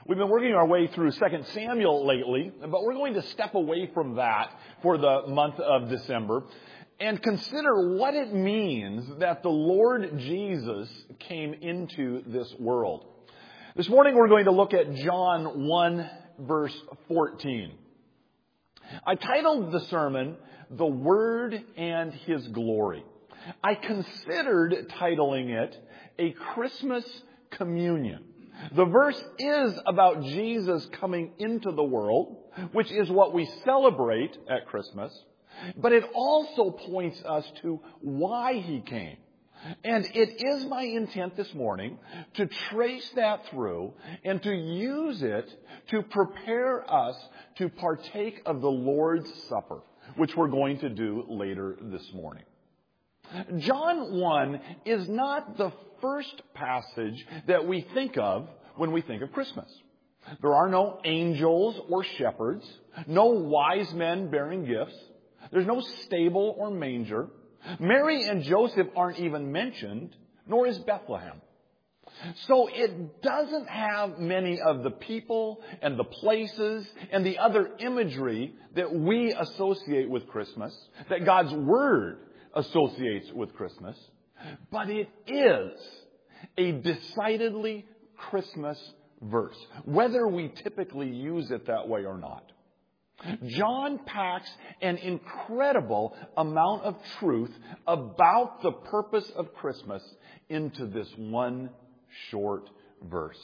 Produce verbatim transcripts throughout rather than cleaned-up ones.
We've been working our way through Second Samuel lately, but we're going to step away from that for the month of December and consider what it means that the Lord Jesus came into this world. This morning we're going to look at John one, verse fourteen. I titled the sermon, "The Word and His Glory." I considered titling it, "A Christmas Communion." The verse is about Jesus coming into the world, which is what we celebrate at Christmas, but it also points us to why He came. And it is my intent this morning to trace that through and to use it to prepare us to partake of the Lord's Supper, which we're going to do later this morning. John one is not the first passage that we think of when we think of Christmas. There are no angels or shepherds, no wise men bearing gifts. There's no stable or manger. Mary and Joseph aren't even mentioned, nor is Bethlehem. So it doesn't have many of the people and the places and the other imagery that we associate with Christmas, that God's Word associates with Christmas, but it is a decidedly Christmas verse, whether we typically use it that way or not. John packs an incredible amount of truth about the purpose of Christmas into this one short verse.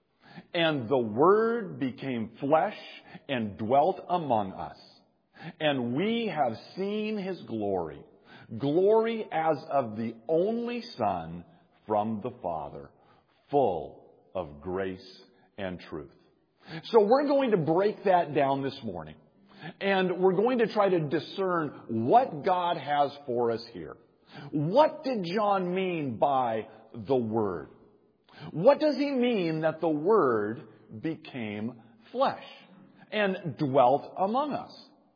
And the Word became flesh and dwelt among us, and we have seen His glory. Glory as of the only Son from the Father, full of grace and truth. So we're going to break that down this morning. And we're going to try to discern what God has for us here. What did John mean by the Word? What does he mean that the Word became flesh and dwelt among us?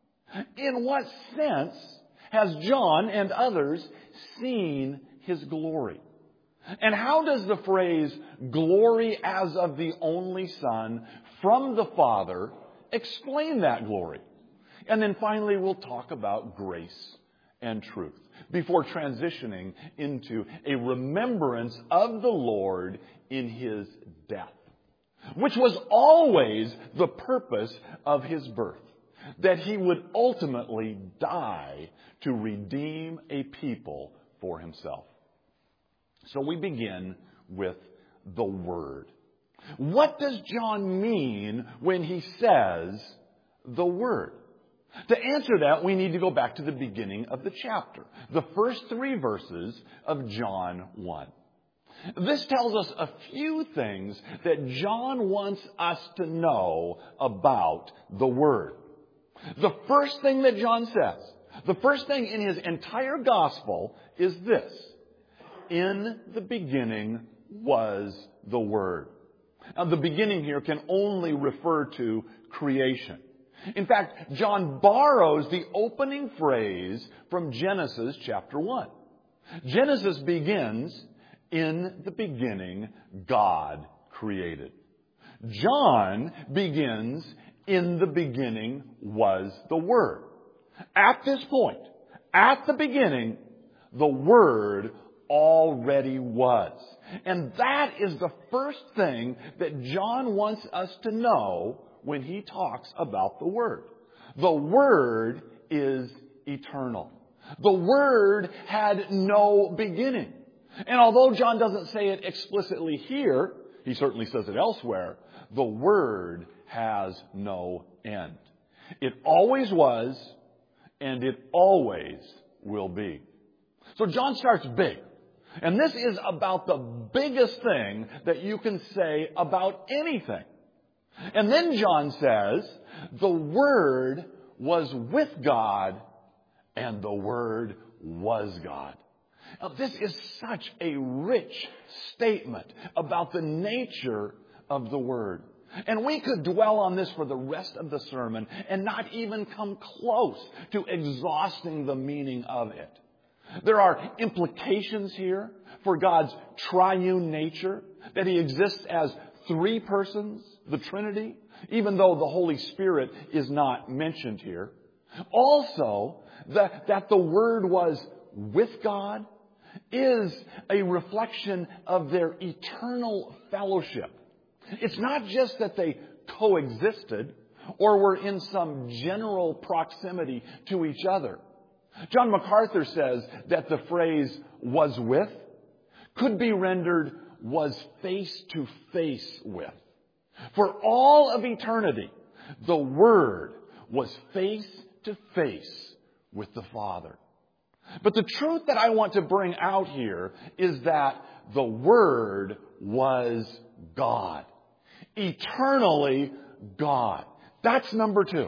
In what sense has John and others seen His glory? And how does the phrase, glory as of the only Son from the Father, explain that glory? And then finally we'll talk about grace and truth before transitioning into a remembrance of the Lord in His death, which was always the purpose of His birth, that He would ultimately die to redeem a people for Himself. So we begin with the Word. What does John mean when he says the Word? To answer that, we need to go back to the beginning of the chapter, the first three verses of John one. This tells us a few things that John wants us to know about the Word. The first thing that John says, the first thing in his entire gospel is this: in the beginning was the Word. Now, the beginning here can only refer to creation. In fact, John borrows the opening phrase from Genesis chapter one. Genesis begins, "In the beginning, God created." John begins, "In the beginning was the Word." At this point, at the beginning, the Word already was. And that is the first thing that John wants us to know when he talks about the Word. The Word is eternal. The Word had no beginning. And although John doesn't say it explicitly here, he certainly says it elsewhere, the Word has no end. It always was, and it always will be. So John starts big. And this is about the biggest thing that you can say about anything. And then John says, the Word was with God, and the Word was God. Now, this is such a rich statement about the nature of the Word. And we could dwell on this for the rest of the sermon and not even come close to exhausting the meaning of it. There are implications here for God's triune nature, that He exists as three persons, the Trinity, even though the Holy Spirit is not mentioned here. Also, that, that the Word was with God is a reflection of their eternal fellowship. It's not just that they coexisted or were in some general proximity to each other. John MacArthur says that the phrase was with could be rendered was face to face with. For all of eternity, the Word was face to face with the Father. But the truth that I want to bring out here is that the Word was God. Eternally God. That's number two.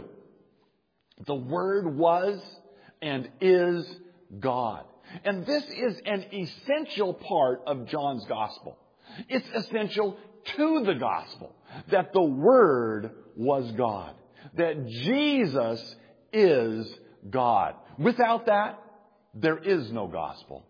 The Word was and is God. And this is an essential part of John's Gospel. It's essential to the Gospel that the Word was God. That Jesus is God. Without that, there is no Gospel.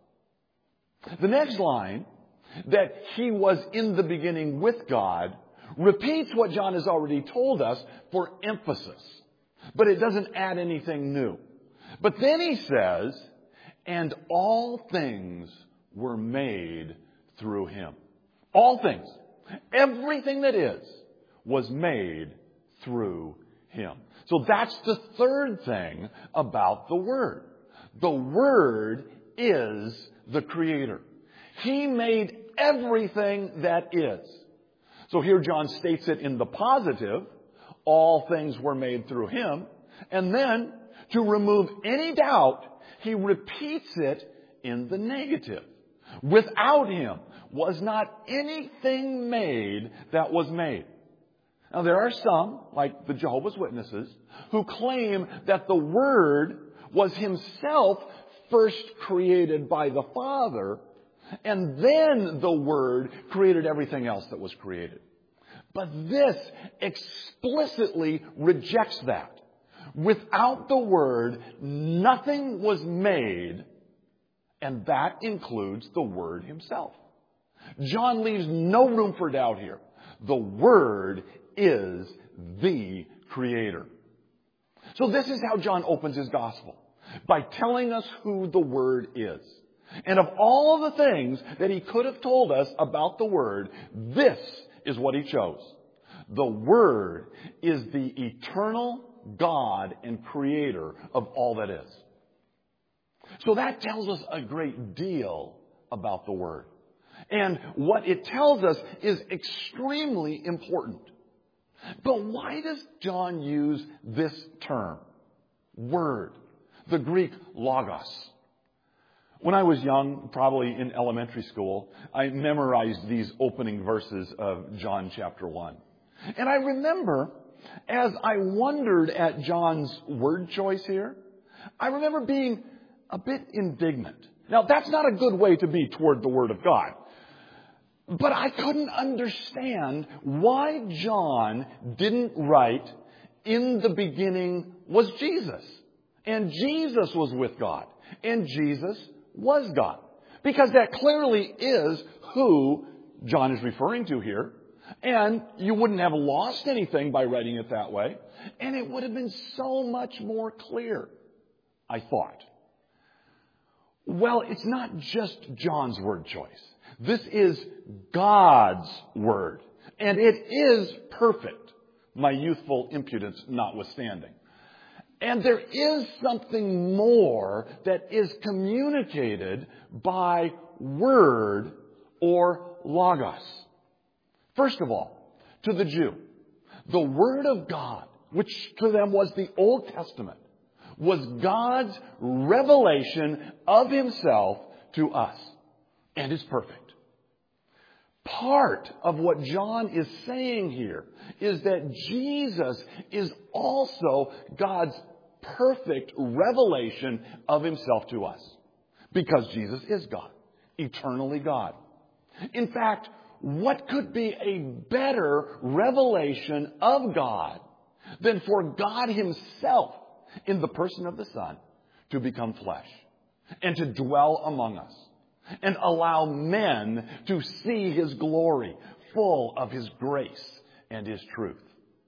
The next line, that He was in the beginning with God, repeats what John has already told us for emphasis. But it doesn't add anything new. But then he says, and all things were made through Him. All things. Everything that is was made through Him. So that's the third thing about the Word. The Word is the Creator. He made everything that is. So here John states it in the positive. All things were made through Him. And then, to remove any doubt, he repeats it in the negative. Without Him was not anything made that was made. Now there are some, like the Jehovah's Witnesses, who claim that the Word was Himself first created by the Father, and then the Word created everything else that was created. But this explicitly rejects that. Without the Word, nothing was made, and that includes the Word Himself. John leaves no room for doubt here. The Word is the Creator. So this is how John opens his Gospel, by telling us who the Word is. And of all the things that he could have told us about the Word, this is what he chose. The Word is the eternal God and Creator of all that is. So that tells us a great deal about the Word. And what it tells us is extremely important. But why does John use this term, Word, the Greek logos? When I was young, probably in elementary school, I memorized these opening verses of John chapter one. And I remember, as I wondered at John's word choice here, I remember being a bit indignant. Now, that's not a good way to be toward the Word of God. But I couldn't understand why John didn't write, in the beginning was Jesus. And Jesus was with God. And Jesus was God. Because that clearly is who John is referring to here. And you wouldn't have lost anything by writing it that way. And it would have been so much more clear, I thought. Well, it's not just John's word choice. This is God's Word. And it is perfect, my youthful impudence notwithstanding. And there is something more that is communicated by Word or Logos. First of all, to the Jew, the Word of God, which to them was the Old Testament, was God's revelation of Himself to us. And is perfect. Part of what John is saying here is that Jesus is also God's perfect revelation of Himself to us. Because Jesus is God, eternally God. In fact, what could be a better revelation of God than for God Himself, in the person of the Son, to become flesh and to dwell among us and allow men to see His glory, full of His grace and His truth.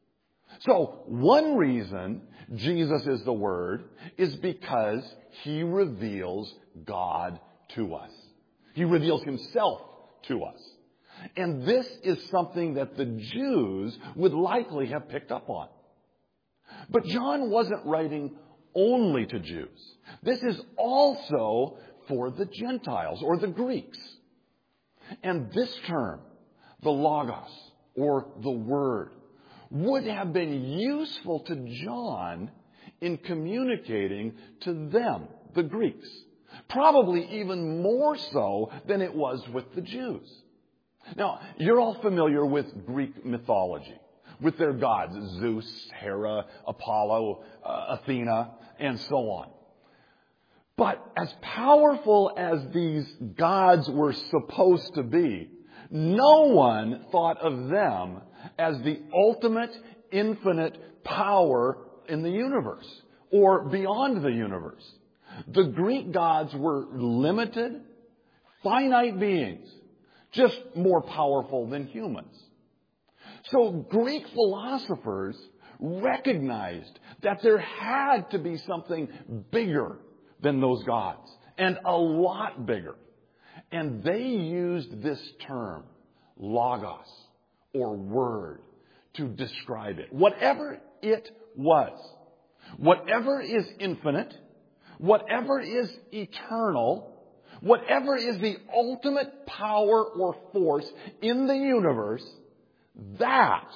So one reason Jesus is the Word is because He reveals God to us. He reveals Himself to us. And this is something that the Jews would likely have picked up on. But John wasn't writing only to Jews. This is also for the Gentiles or the Greeks. And this term, the Logos or the Word, would have been useful to John in communicating to them, the Greeks. Probably even more so than it was with the Jews. Now, you're all familiar with Greek mythology, with their gods, Zeus, Hera, Apollo, uh, Athena, and so on. But as powerful as these gods were supposed to be, no one thought of them as the ultimate, infinite power in the universe or beyond the universe. The Greek gods were limited, finite beings, just more powerful than humans. So Greek philosophers recognized that there had to be something bigger than those gods, and a lot bigger. And they used this term, logos, or word, to describe it. Whatever it was, whatever is infinite, whatever is eternal, whatever is the ultimate power or force in the universe, that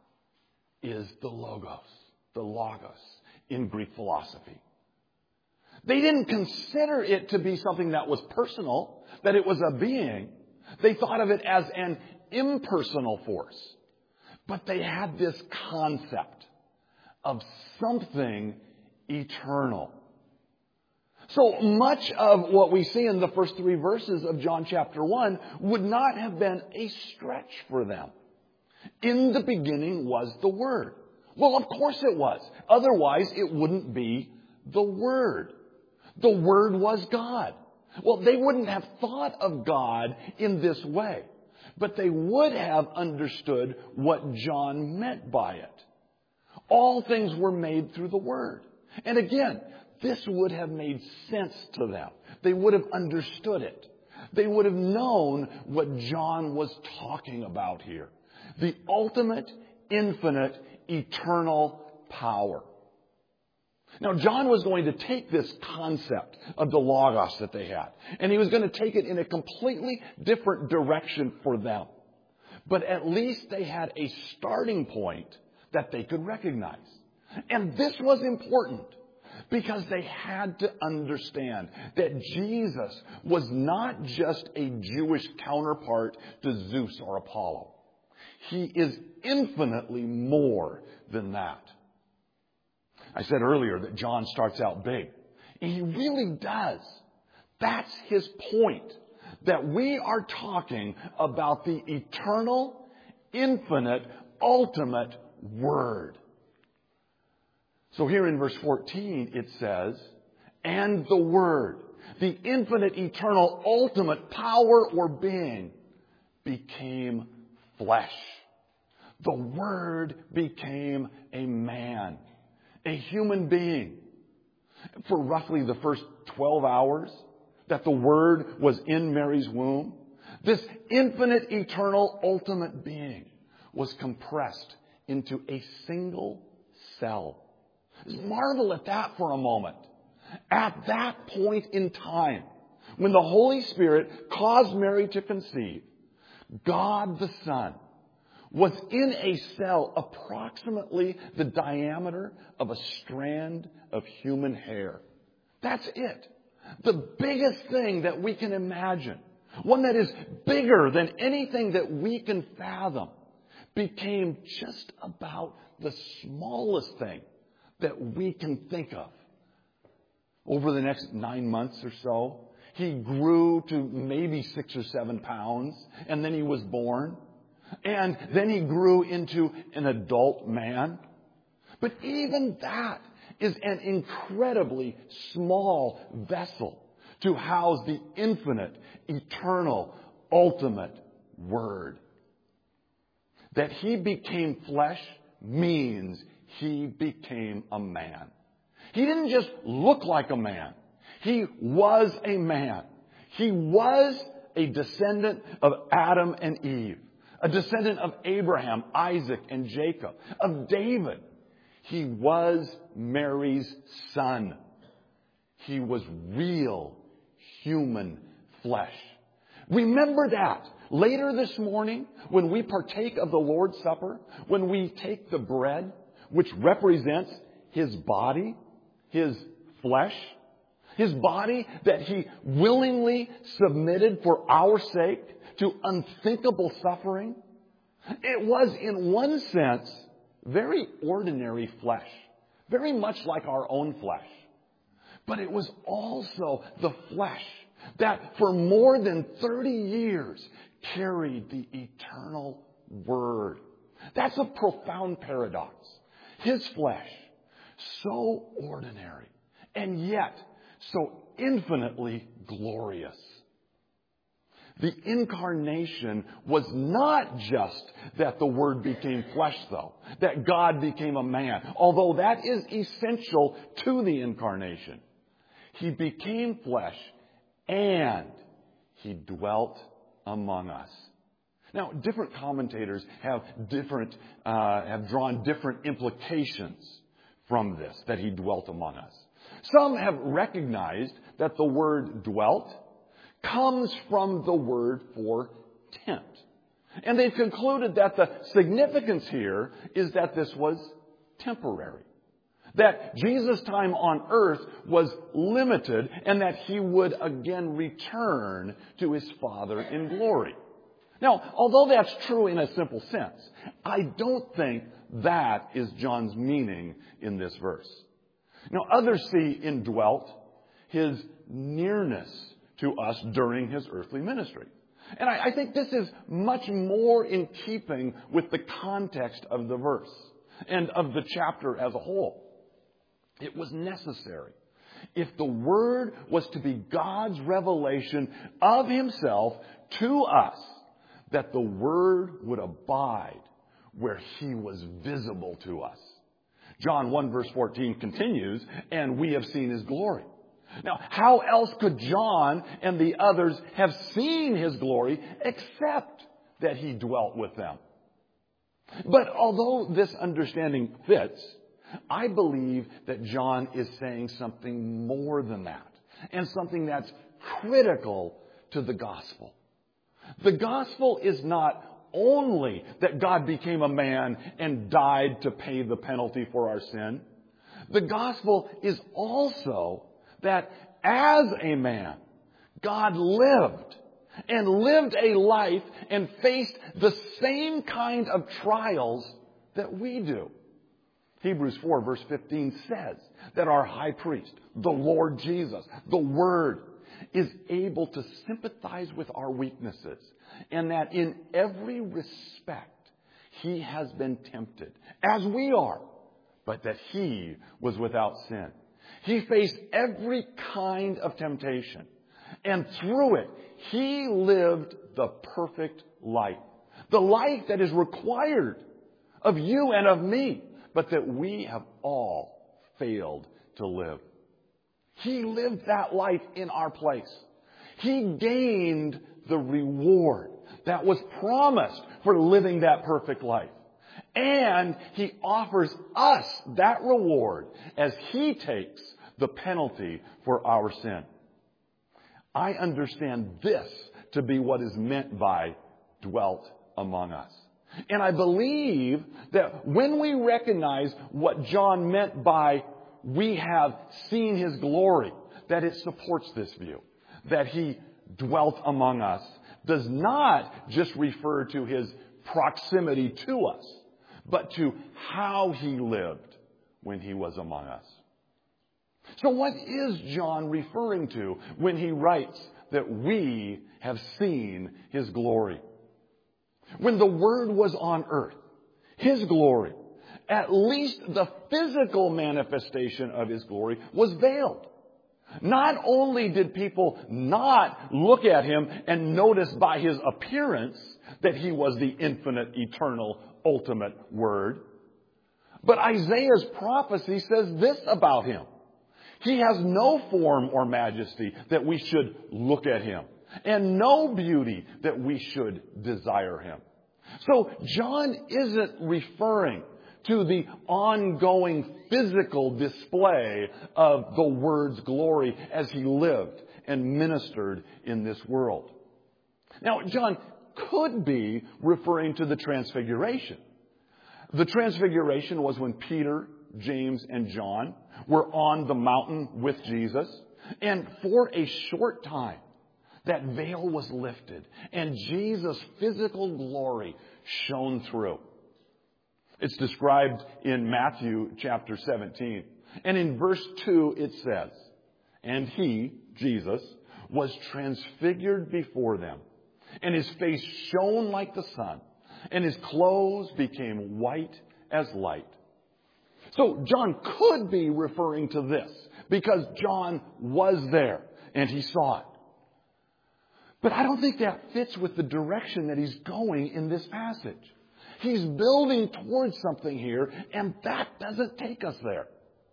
is the logos, the logos in Greek philosophy. They didn't consider it to be something that was personal, that it was a being. They thought of it as an impersonal force. But they had this concept of something eternal. So much of what we see in the first three verses of John chapter one would not have been a stretch for them. In the beginning was the Word. Well, of course it was. Otherwise, it wouldn't be the Word. The Word was God. Well, they wouldn't have thought of God in this way, but they would have understood what John meant by it. All things were made through the Word. And again, this would have made sense to them. They would have understood it. They would have known what John was talking about here. The ultimate, infinite, eternal power. Now, John was going to take this concept of the Logos that they had, and he was going to take it in a completely different direction for them. But at least they had a starting point that they could recognize. And this was important because they had to understand that Jesus was not just a Jewish counterpart to Zeus or Apollo. He is infinitely more than that. I said earlier that John starts out big. And he really does. That's his point. That we are talking about the eternal, infinite, ultimate Word. So here in verse fourteen it says, and the Word, the infinite, eternal, ultimate power or being, became flesh. The Word became a man. A human being. For roughly the first twelve hours that the Word was in Mary's womb, this infinite, eternal, ultimate being was compressed into a single cell. Just marvel at that for a moment. At that point in time, when the Holy Spirit caused Mary to conceive, God the Son was in a cell approximately the diameter of a strand of human hair. That's it. The biggest thing that we can imagine, one that is bigger than anything that we can fathom, became just about the smallest thing that we can think of. Over the next nine months or so, he grew to maybe six or seven pounds, and then he was born. And then he grew into an adult man. But even that is an incredibly small vessel to house the infinite, eternal, ultimate Word. That he became flesh means he became a man. He didn't just look like a man. He was a man. He was a descendant of Adam and Eve, a descendant of Abraham, Isaac, and Jacob, of David. He was Mary's son. He was real human flesh. Remember that. Later this morning, when we partake of the Lord's Supper, when we take the bread, which represents his body, his flesh, his body that he willingly submitted for our sake to unthinkable suffering, it was in one sense very ordinary flesh, very much like our own flesh. But it was also the flesh that for more than thirty years carried the eternal Word. That's a profound paradox. His flesh, so ordinary, and yet so infinitely glorious. The incarnation was not just that the Word became flesh, though, that God became a man, although that is essential to the incarnation. He became flesh and he dwelt among us. Now, different commentators have different, uh, have drawn different implications from this, that he dwelt among us. Some have recognized that the word dwelt comes from the word for tent. And they've concluded that the significance here is that this was temporary. That Jesus' time on earth was limited and that he would again return to his Father in glory. Now, although that's true in a simple sense, I don't think that is John's meaning in this verse. Now, others see in dwelt his nearness to us during his earthly ministry. And I, I think this is much more in keeping with the context of the verse and of the chapter as a whole. It was necessary, if the Word was to be God's revelation of himself to us, that the Word would abide where he was visible to us. John one verse fourteen continues, and we have seen his glory. Now, how else could John and the others have seen his glory except that he dwelt with them? But although this understanding fits, I believe that John is saying something more than that, and something that's critical to the gospel. The gospel is not only that God became a man and died to pay the penalty for our sin. The gospel is also that as a man, God lived and lived a life and faced the same kind of trials that we do. Hebrews four verse fifteen says that our high priest, the Lord Jesus, the Word, is able to sympathize with our weaknesses, and that in every respect he has been tempted, as we are, but that he was without sin. He faced every kind of temptation, and through it, he lived the perfect life. The life that is required of you and of me, but that we have all failed to live. He lived that life in our place. He gained the reward that was promised for living that perfect life. And he offers us that reward as he takes the penalty for our sin. I understand this to be what is meant by dwelt among us. And I believe that when we recognize what John meant by we have seen his glory, that it supports this view, that he dwelt among us does not just refer to his proximity to us, but to how he lived when he was among us. So what is John referring to when he writes that we have seen his glory? When the Word was on earth, his glory, at least the physical manifestation of his glory, was veiled. Not only did people not look at him and notice by his appearance that he was the infinite, eternal, ultimate word. But Isaiah's prophecy says this about him. He has no form or majesty that we should look at him, and no beauty that we should desire him. So John isn't referring to the ongoing physical display of the Word's glory as he lived and ministered in this world. Now, John could be referring to the Transfiguration. The Transfiguration was when Peter, James, and John were on the mountain with Jesus. And for a short time, that veil was lifted and Jesus' physical glory shone through. It's described in Matthew chapter seventeen. And in verse two it says, "And he," Jesus, "was transfigured before them, and his face shone like the sun, and his clothes became white as light." So John could be referring to this because John was there and he saw it. But I don't think that fits with the direction that he's going in this passage. He's building towards something here, and that doesn't take us there.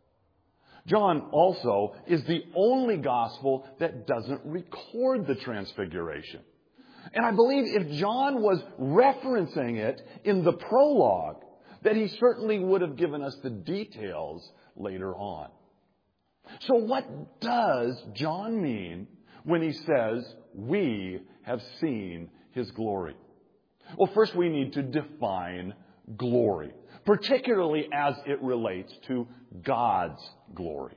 John also is the only gospel that doesn't record the Transfiguration. And I believe if John was referencing it in the prologue, that he certainly would have given us the details later on. So what does John mean when he says, "We have seen his glory"? Well, first we need to define glory, particularly as it relates to God's glory.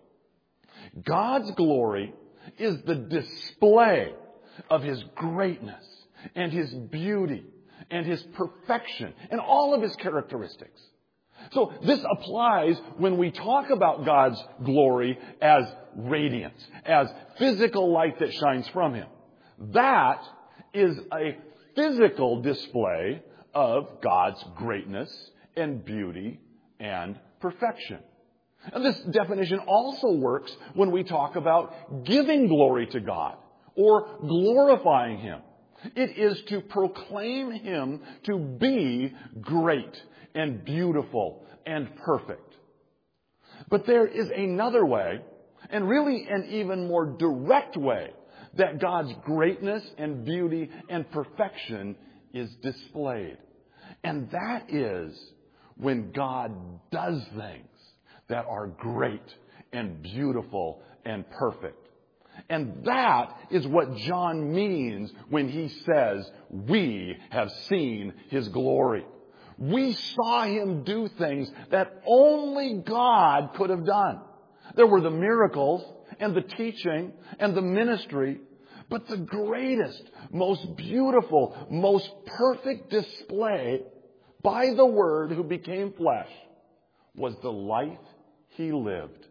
God's glory is the display of his greatness and his beauty and his perfection and all of his characteristics. So this applies when we talk about God's glory as radiance, as physical light that shines from him. That is a physical display of God's greatness and beauty and perfection. And this definition also works when we talk about giving glory to God or glorifying him. It is to proclaim him to be great and beautiful and perfect. But there is another way, and really an even more direct way, that God's greatness and beauty and perfection is displayed. And that is when God does things that are great and beautiful and perfect. And that is what John means when he says, "We have seen his glory." We saw him do things that only God could have done. There were the miracles and the teaching and the ministry, but the greatest, most beautiful, most perfect display by the Word who became flesh was the life he lived.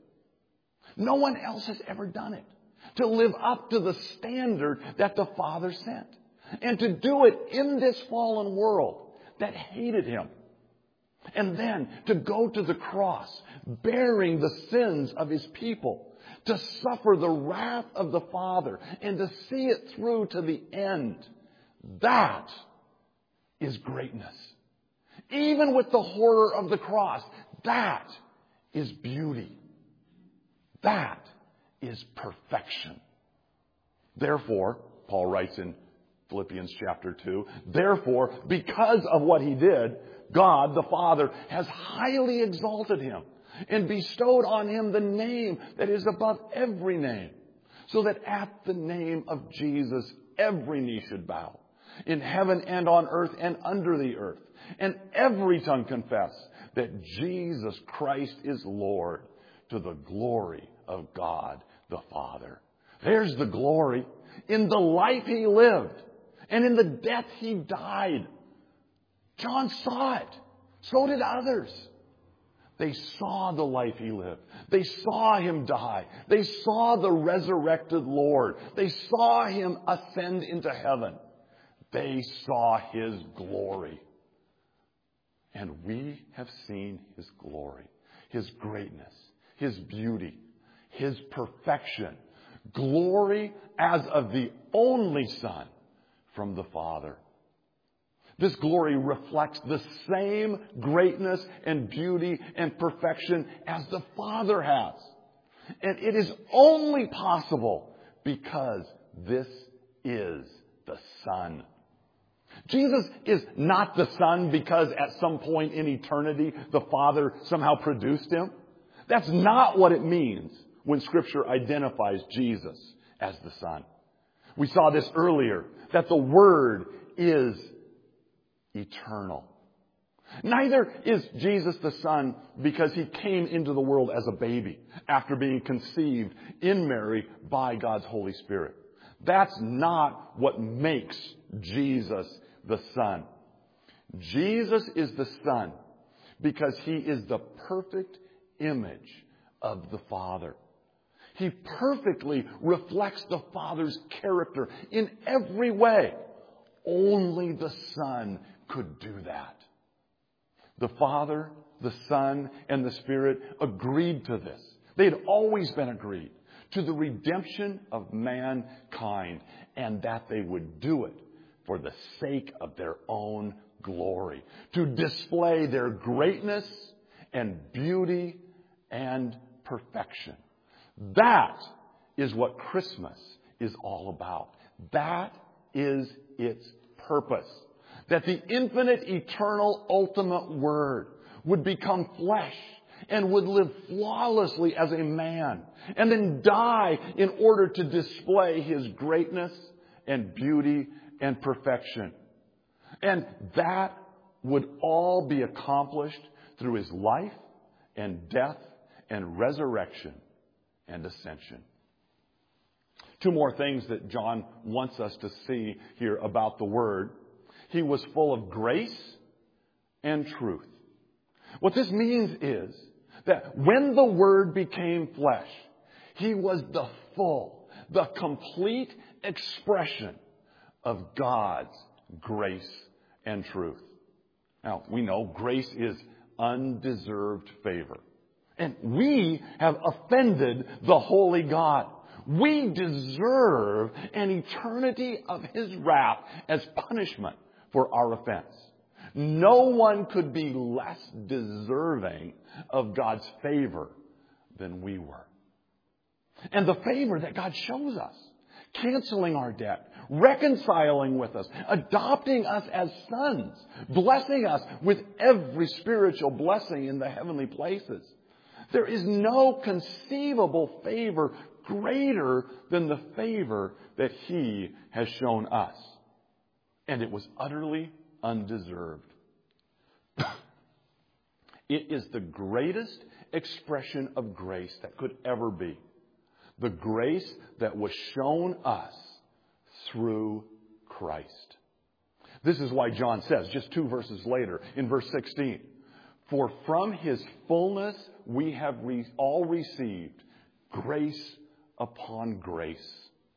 No one else has ever done it. To live up to the standard that the Father set. And to do it in this fallen world that hated him. And then to go to the cross, bearing the sins of his people. To suffer the wrath of the Father and to see it through to the end. That is greatness. Even with the horror of the cross, that is beauty. That is perfection. Therefore, Paul writes in Philippians chapter two, therefore, because of what he did, God the Father has highly exalted him and bestowed on him the name that is above every name, so that at the name of Jesus every knee should bow, in heaven and on earth and under the earth, and every tongue confess that Jesus Christ is Lord, to the glory of God the Father. There's the glory in the life he lived and in the death he died. John saw it. So did others. They saw the life he lived. They saw him die. They saw the resurrected Lord. They saw him ascend into heaven. They saw his glory. And we have seen his glory, his greatness, his beauty, his perfection, glory as of the only Son from the Father. This glory reflects the same greatness and beauty and perfection as the Father has. And it is only possible because this is the Son. Jesus is not the Son because at some point in eternity the Father somehow produced Him. That's not what it means when Scripture identifies Jesus as the Son. We saw this earlier, that the Word is eternal. Neither is Jesus the Son because He came into the world as a baby after being conceived in Mary by God's Holy Spirit. That's not what makes Jesus the Son. Jesus is the Son because He is the perfect image of the Father. He perfectly reflects the Father's character in every way. Only the Son could do that. The Father, the Son, and the Spirit agreed to this. They had always been agreed to the redemption of mankind, and that they would do it for the sake of their own glory, to display their greatness and beauty and perfection. That is what Christmas is all about. That is its purpose. That the infinite, eternal, ultimate Word would become flesh and would live flawlessly as a man and then die in order to display His greatness and beauty and perfection. And that would all be accomplished through His life and death and resurrection and ascension. Two more things that John wants us to see here about the Word. He was full of grace and truth. What this means is that when the Word became flesh, He was the full, the complete expression of God's grace and truth. Now, we know grace is undeserved favor. And we have offended the holy God. We deserve an eternity of His wrath as punishment for our offense. No one could be less deserving of God's favor than we were. And the favor that God shows us, canceling our debt, reconciling with us, adopting us as sons, blessing us with every spiritual blessing in the heavenly places. There is no conceivable favor greater than the favor that He has shown us. And it was utterly undeserved. It is the greatest expression of grace that could ever be. The grace that was shown us through Christ. This is why John says, just two verses later, in verse sixteen, for from His fullness we have re- all received grace upon grace.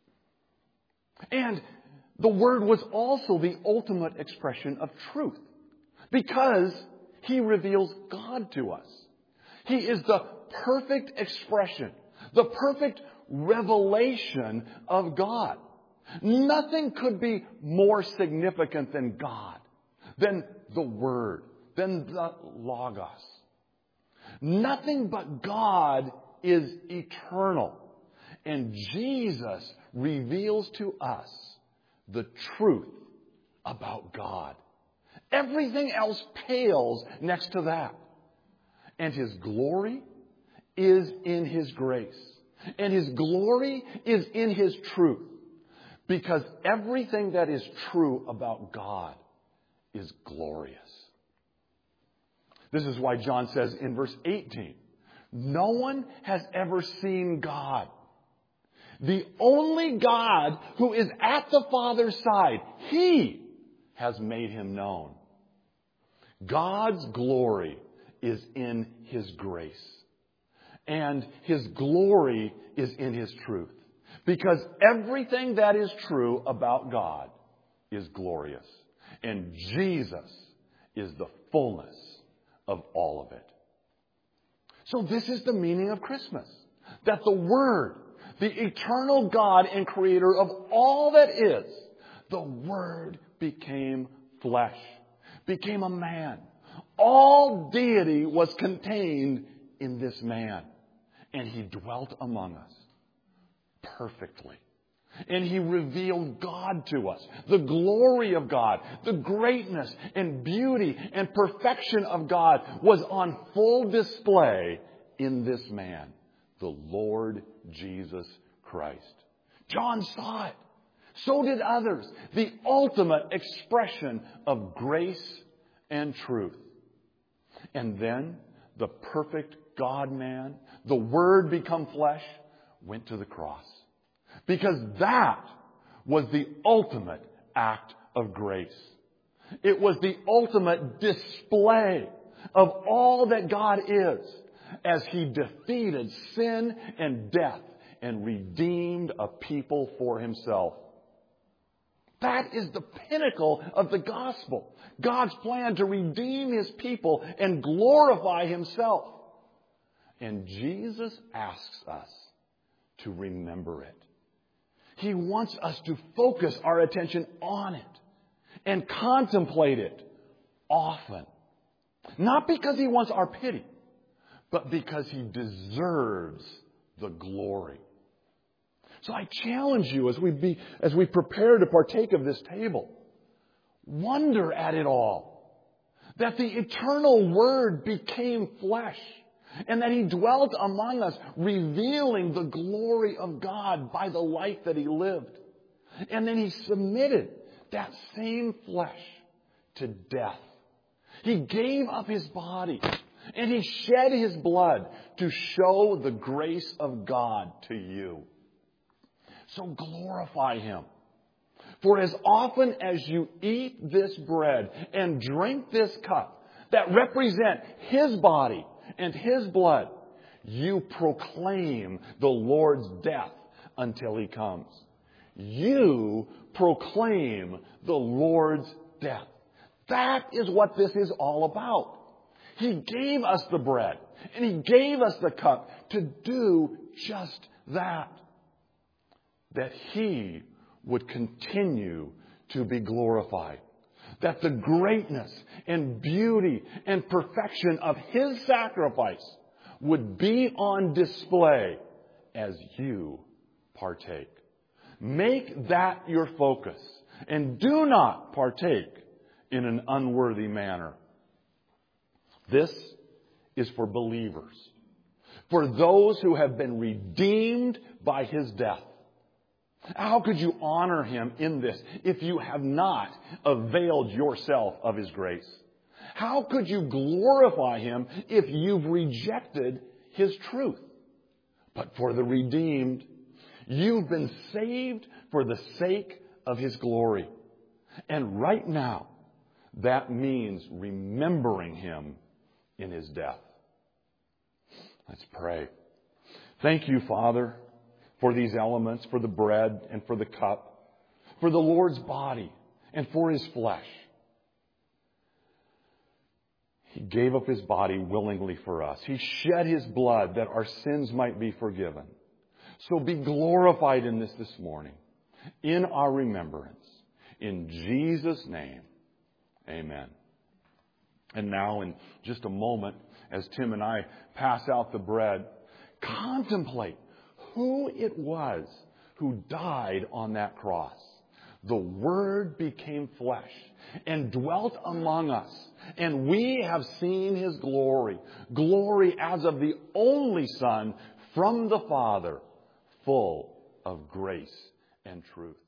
And the Word was also the ultimate expression of truth because He reveals God to us. He is the perfect expression, the perfect revelation of God. Nothing could be more significant than God, than the Word, than the Logos. Nothing but God is eternal. And Jesus reveals to us the truth about God. Everything else pales next to that. And His glory is in His grace. And His glory is in His truth. Because everything that is true about God is glorious. This is why John says in verse eighteen, no one has ever seen God. The only God who is at the Father's side, He has made Him known. God's glory is in His grace. And His glory is in His truth. Because everything that is true about God is glorious. And Jesus is the fullness of all of it. So this is the meaning of Christmas. That the Word, the eternal God and Creator of all that is, the Word became flesh, became a man. All deity was contained in this man. And He dwelt among us perfectly. And He revealed God to us. The glory of God, the greatness and beauty and perfection of God was on full display in this man, the Lord Jesus Christ. John saw it. So did others. The ultimate expression of grace and truth. And then the perfect God-man, the Word become flesh, went to the cross. Because that was the ultimate act of grace. It was the ultimate display of all that God is as He defeated sin and death and redeemed a people for Himself. That is the pinnacle of the gospel. God's plan to redeem His people and glorify Himself. And Jesus asks us to remember it. He wants us to focus our attention on it and contemplate it often. Not because He wants our pity, but because He deserves the glory. So I challenge you as we be, as we prepare to partake of this table, wonder at it all. That the eternal Word became flesh. And that He dwelt among us, revealing the glory of God by the life that He lived. And then He submitted that same flesh to death. He gave up His body and He shed His blood to show the grace of God to you. So glorify Him. For as often as you eat this bread and drink this cup that represent His body and His blood, you proclaim the Lord's death until He comes. You proclaim the Lord's death. That is what this is all about. He gave us the bread and He gave us the cup to do just that. That He would continue to be glorified. That the greatness and beauty and perfection of His sacrifice would be on display as you partake. Make that your focus and do not partake in an unworthy manner. This is for believers, for those who have been redeemed by His death. How could you honor Him in this if you have not availed yourself of His grace? How could you glorify Him if you've rejected His truth? But for the redeemed, you've been saved for the sake of His glory. And right now, that means remembering Him in His death. Let's pray. Thank you, Father, for these elements, for the bread and for the cup, for the Lord's body and for His flesh. He gave up His body willingly for us. He shed His blood that our sins might be forgiven. So be glorified in this this morning, in our remembrance. In Jesus' name, amen. And now, in just a moment, as Tim and I pass out the bread, contemplate who it was who died on that cross. The Word became flesh and dwelt among us, and we have seen His glory, glory as of the only Son from the Father, full of grace and truth.